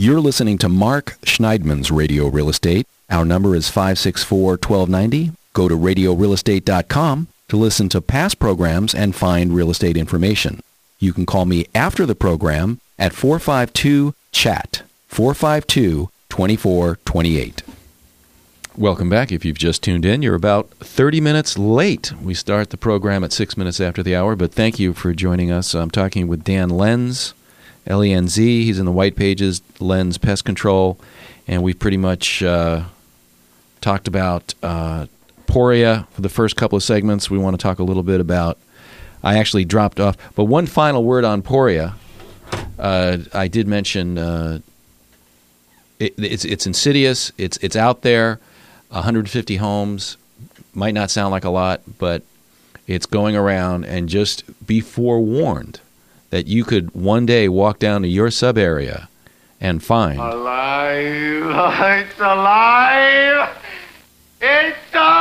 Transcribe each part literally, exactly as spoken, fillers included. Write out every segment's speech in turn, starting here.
You're listening to Mark Schneidman's Radio Real Estate. Our number is five six four, one two nine zero. Go to radio real estate dot com to listen to past programs and find real estate information. You can call me after the program at four five two, C H A T, four five two, two four two eight. Welcome back. If you've just tuned in, you're about thirty minutes late. We start the program at six minutes after the hour, but thank you for joining us. I'm talking with Dan Lenz, L E N Z. He's in the white pages, Lenz Pest Control, and we've pretty much uh, talked about uh, Poria for the first couple of segments. We want to talk a little bit about, I actually dropped off, but one final word on Poria. Uh, I did mention uh, it, it's it's insidious, it's it's out there, one hundred fifty homes, might not sound like a lot, but it's going around, and just be forewarned that you could one day walk down to your sub area and find alive, it's alive, it's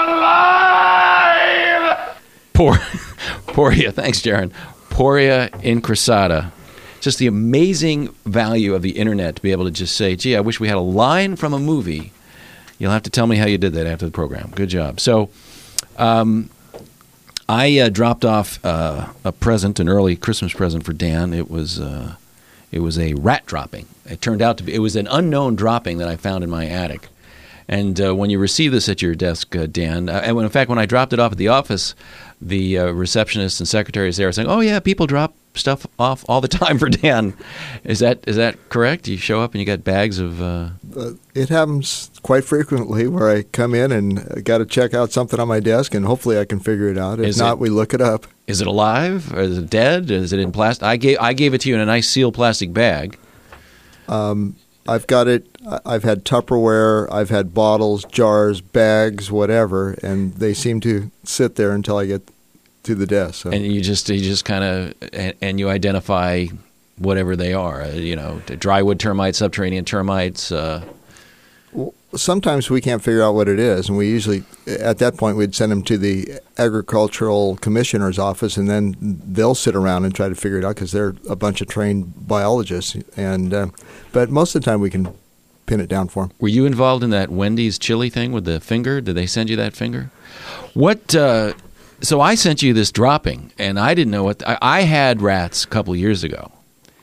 alive. Por- Poria, thanks, Jaron. Poria incrustata. Just the amazing value of the internet to be able to just say, gee, I wish we had a line from a movie. You'll have to tell me how you did that after the program. Good job. So um, I uh, dropped off uh, a present, an early Christmas present for Dan. It was uh, it was a rat dropping. It turned out to be, it was an unknown dropping that I found in my attic. And uh, when you receive this at your desk, uh, Dan, uh, and when, in fact, when I dropped it off at the office, the uh, receptionist and secretaries there were saying, oh, yeah, people drop stuff off all the time for Dan. Is that is that correct? You show up and you got bags of... Uh... Uh, it happens quite frequently where I come in and got to check out something on my desk, and hopefully I can figure it out. If is not, it, we look it up. Is it alive? Or is it dead? Is it in plastic? I gave, I gave it to you in a nice sealed plastic bag. Um, I've got it. I've had Tupperware, I've had bottles, jars, bags, whatever, and they seem to sit there until I get to the desk. So. And you just you just kind of and, and you identify whatever they are. You know, drywood termites, subterranean termites. Uh, well, sometimes we can't figure out what it is, and we usually at that point we'd send them to the agricultural commissioner's office, and then they'll sit around and try to figure it out because they're a bunch of trained biologists. And uh, but most of the time we can pin it down for them. Were you involved in that Wendy's chili thing with the finger? Did they send you that finger? What? Uh, so I sent you this dropping, and I didn't know what. I, I had rats a couple of years ago,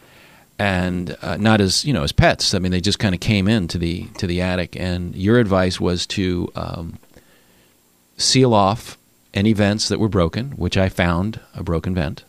and uh, not as you know as pets. I mean, they just kind of came into the to the attic. And your advice was to um, seal off any vents that were broken, which I found a broken vent,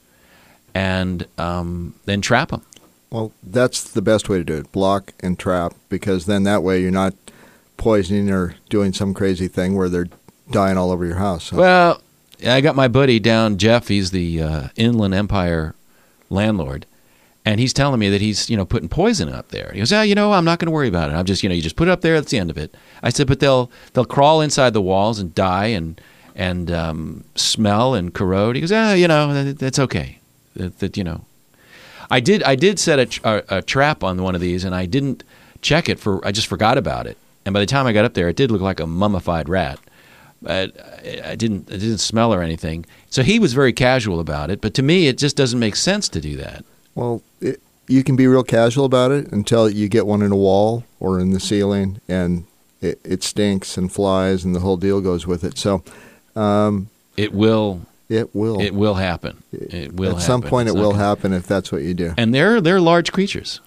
and um, then trap them. Well, that's the best way to do it, block and trap, because then that way you're not poisoning or doing some crazy thing where they're dying all over your house. So. Well, I got my buddy down, Jeff, he's the uh, Inland Empire landlord, and he's telling me that he's, you know, putting poison up there. He goes, ah, you know, I'm not going to worry about it. I'm just, you know, you just put it up there, that's the end of it. I said, but they'll they'll crawl inside the walls and die and and um, smell and corrode. He goes, ah, you know, that, that's okay. That, that, you know. I did. I did set a, a, a trap on one of these, and I didn't check it for. I just forgot about it. And by the time I got up there, it did look like a mummified rat. But I didn't. It didn't smell or anything. So he was very casual about it. But to me, it just doesn't make sense to do that. Well, it, you can be real casual about it until you get one in a wall or in the ceiling, and it, it stinks and flies, and the whole deal goes with it. So um, it will. It will. It will happen. It will At happen. some point it's it will gonna... happen if that's what you do. And they're they're large creatures.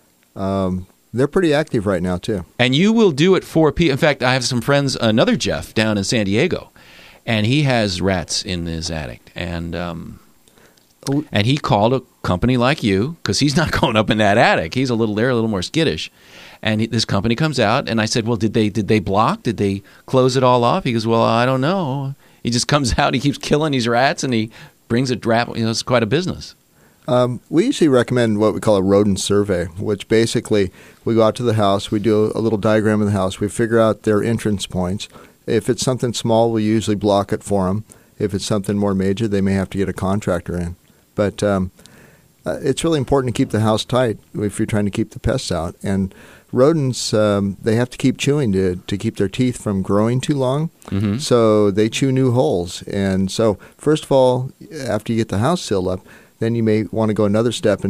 Um, they're pretty active right now, too. And you will do it for people. In fact, I have some friends, another Jeff down in San Diego, and he has rats in his attic. And um, oh. and he called a company like you, because he's not going up in that attic. He's a little there, a little more skittish. And he, this company comes out, and I said, well, did they did they block? Did they close it all off? He goes, well, I don't know. He just comes out, he keeps killing these rats, and he brings a trap. You know, it's quite a business. Um, we usually recommend what we call a rodent survey, which basically we go out to the house, we do a little diagram of the house, we figure out their entrance points. If it's something small, we usually block it for them. If it's something more major, they may have to get a contractor in. But um, uh, it's really important to keep the house tight if you're trying to keep the pests out. And rodents, um, they have to keep chewing to, to keep their teeth from growing too long. Mm-hmm. So they chew new holes. And so first of all, after you get the house sealed up, then you may want to go another step and,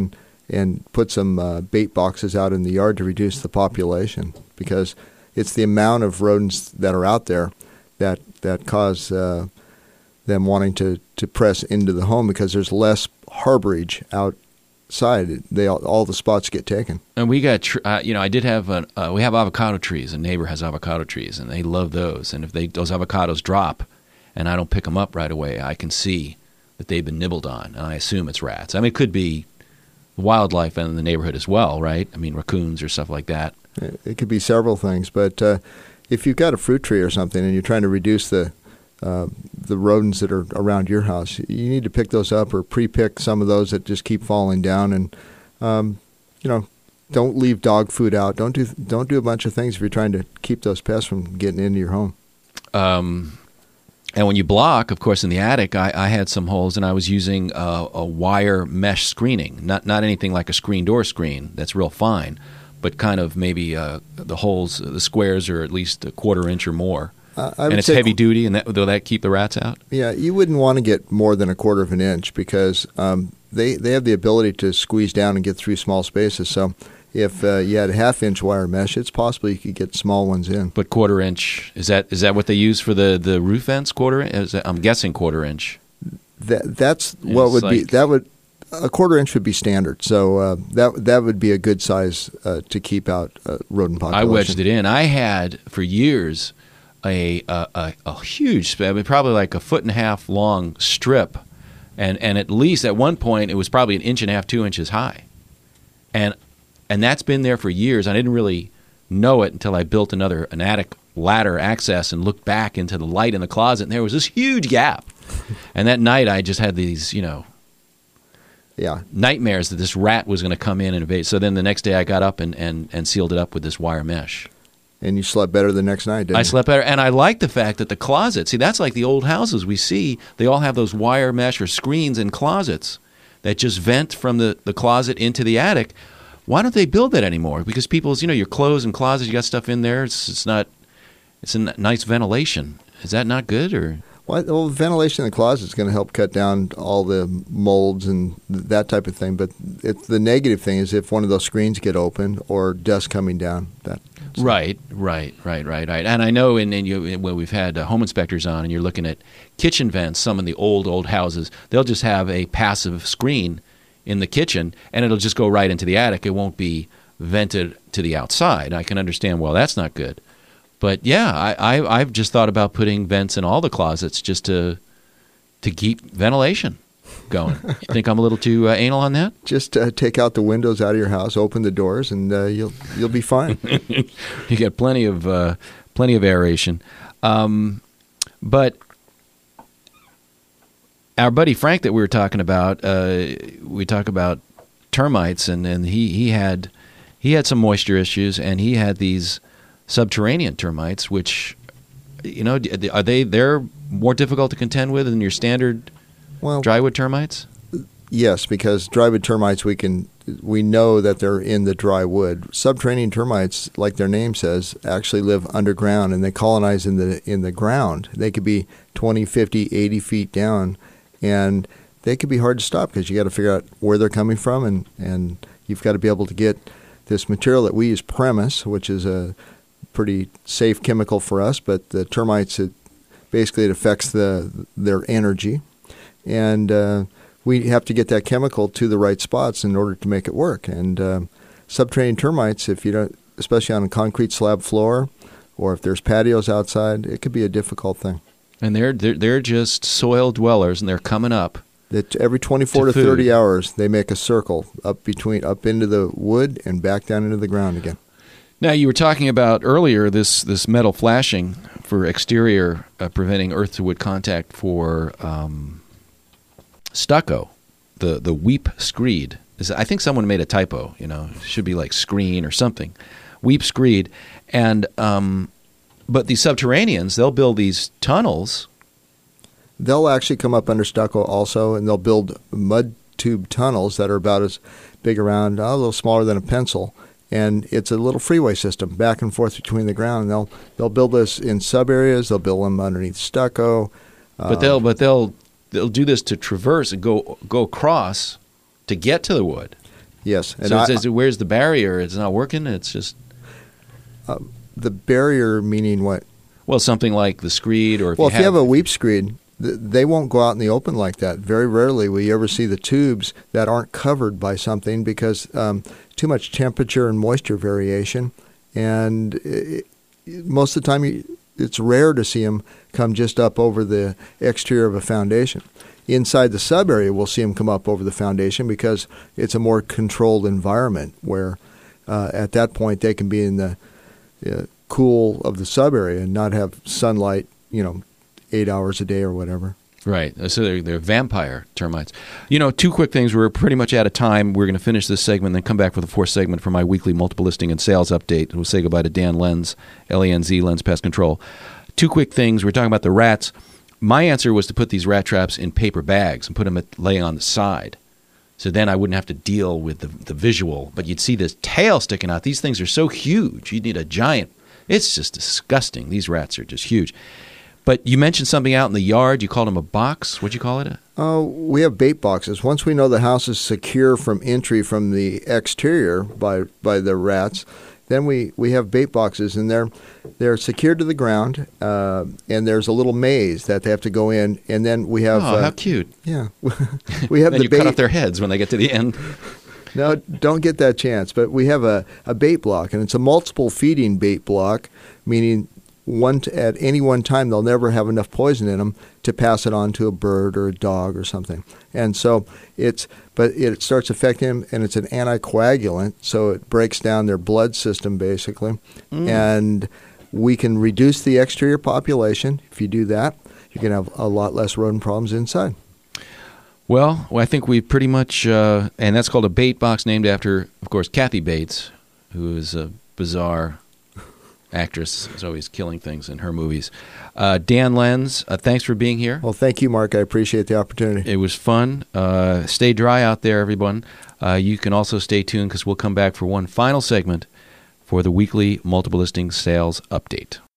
and put some uh, bait boxes out in the yard to reduce the population, because it's the amount of rodents that are out there that that cause uh, them wanting to, to press into the home, because there's less harborage outside. They all, all the spots get taken. And we got, tr- uh, you know, I did have an, uh, we have avocado trees. A neighbor has avocado trees, and they love those. And if they those avocados drop, and I don't pick them up right away, I can see that they've been nibbled on, and I assume it's rats. I mean, it could be wildlife in the neighborhood as well, right? I mean, raccoons or stuff like that. It could be several things, but uh, if you've got a fruit tree or something and you're trying to reduce the uh, the rodents that are around your house, you need to pick those up or pre-pick some of those that just keep falling down. And um, you know, don't leave dog food out. Don't do don't do a bunch of things if you're trying to keep those pests from getting into your home. Um, and when you block, of course, in the attic, I, I had some holes, and I was using a, a wire mesh screening, not not anything like a screen door screen that's real fine, but kind of maybe uh, the holes, the squares are at least a quarter inch or more. Uh, and it's heavy duty, and that, will that keep the rats out? Yeah, you wouldn't want to get more than a quarter of an inch, because um, they, they have the ability to squeeze down and get through small spaces. So if uh, you had a half-inch wire mesh, it's possible you could get small ones in. But quarter inch, is that is that what they use for the, the roof vents, quarter inch? I'm guessing quarter inch. That That's what it's would like, be – that would – a quarter inch would be standard, so uh, that that would be a good size uh, to keep out uh, rodent population. I wedged it in. I had for years a a, a, a huge, I mean, probably like a foot and a half long strip, and, and at least at one point it was probably an inch and a half, two inches high, and and that's been there for years. I didn't really know it until I built another an attic ladder access and looked back into the light in the closet, and there was this huge gap. And that night I just had these, you know. Yeah. nightmares that this rat was going to come in and invade. So then the next day I got up and, and, and sealed it up with this wire mesh. And you slept better the next night, didn't I you? I slept better. And I like the fact that the closet, see, that's like the old houses we see. They all have those wire mesh or screens in closets that just vent from the, the closet into the attic. Why don't they build that anymore? Because people's, you know, your clothes and closets, you got stuff in there. It's, it's not, it's a nice ventilation. Is that not good, or? Well, ventilation in the closet is going to help cut down all the molds and th- that type of thing. But it's, the negative thing is if one of those screens get open or dust coming down. That so. Right, right, right, right, right. And I know in, in you, when we've had uh, home inspectors on and you're looking at kitchen vents, some of the old, old houses, they'll just have a passive screen in the kitchen and it'll just go right into the attic. It won't be vented to the outside. I can understand, well, that's not good. But yeah, I, I, I've just thought about putting vents in all the closets just to to keep ventilation going. You think I'm a little too uh, anal on that? Just uh, take out the windows out of your house, open the doors, and uh, you'll you'll be fine. You get plenty of uh, plenty of aeration. Um, but our buddy Frank that we were talking about, uh, we talk about termites, and, and he, he had he had some moisture issues, and he had these subterranean termites, which, you know, are they they're more difficult to contend with than your standard well, drywood termites? Yes, because drywood termites we can we know that they're in the dry wood. Subterranean termites, like their name says, actually live underground and they colonize in the in the ground. They could be twenty, fifty, eighty feet down, and they could be hard to stop because you got to figure out where they're coming from, and, and you've got to be able to get this material that we use, Premise, which is a pretty safe chemical for us, but the termites, it basically it affects the their energy, and uh, we have to get that chemical to the right spots in order to make it work. And uh, subterranean termites, if you don't, especially on a concrete slab floor, or if there's patios outside, it could be a difficult thing. And they're they're, they're just soil dwellers, and they're coming up. That every twenty-four to, to thirty hours, they make a circle up between up into the wood and back down into the ground again. Now, you were talking about earlier this, this metal flashing for exterior, uh, preventing earth-to-wood contact for um, stucco, the the weep screed. I think someone made a typo, you know, it should be like screen or something. Weep screed. And, um, but these subterraneans, they'll build these tunnels. They'll actually come up under stucco also, and they'll build mud tube tunnels that are about as big around, a little smaller than a pencil. And it's a little freeway system back and forth between the ground. And they'll they'll build this in sub areas. They'll build them underneath stucco. But they'll um, but they'll they'll do this to traverse and go go across to get to the wood. Yes. And so I, it says, where's the barrier? It's not working. It's just uh, the barrier meaning what? well, something like the screed, or if well, you if have, you have a weep screed, th- they won't go out in the open like that. Very rarely will you ever see the tubes that aren't covered by something because um, too much temperature and moisture variation, and it, most of the time you, it's rare to see them come just up over the exterior of a foundation. Inside the sub area, we'll see them come up over the foundation because it's a more controlled environment where uh, at that point they can be in the uh, cool of the sub area and not have sunlight, you know, eight hours a day or whatever. Right. So they're, they're vampire termites. You know, two quick things. We're pretty much out of time. We're going to finish this segment and then come back for the fourth segment for my weekly multiple listing and sales update. We'll say goodbye to Dan Lenz, L E N Z, Lenz Pest Control. Two quick things. We're talking about the rats. My answer was to put these rat traps in paper bags and put them at, laying on the side. So then I wouldn't have to deal with the, the visual. But you'd see this tail sticking out. These things are so huge. You'd need a giant. It's just disgusting. These rats are just huge. But you mentioned something out in the yard. You called them a box. What'd you call it? Oh, uh, we have bait boxes. Once we know the house is secure from entry from the exterior by by the rats, then we, we have bait boxes, and they're they're secured to the ground. Uh, and there's a little maze that they have to go in, and then we have. Oh, uh, how cute! Yeah, we have then the you bait. cut off their heads when they get to the end. No, don't get that chance. But we have a, a bait block, and it's a multiple feeding bait block, meaning one t- at any one time they'll never have enough poison in them to pass it on to a bird or a dog or something. And so it's, but it starts affecting them, and it's an anticoagulant, so it breaks down their blood system basically. Mm. And we can reduce the exterior population. If you do that, you can have a lot less rodent problems inside. Well, I think we pretty much, uh, and that's called a bait box named after, of course, Kathy Bates, who is a bizarre actress, is always killing things in her movies. Uh, Dan Lenz, uh, thanks for being here. Well, thank you, Mark. I appreciate the opportunity. It was fun. Uh, stay dry out there, everyone. Uh, you can also stay tuned because we'll come back for one final segment for the weekly multiple listing sales update.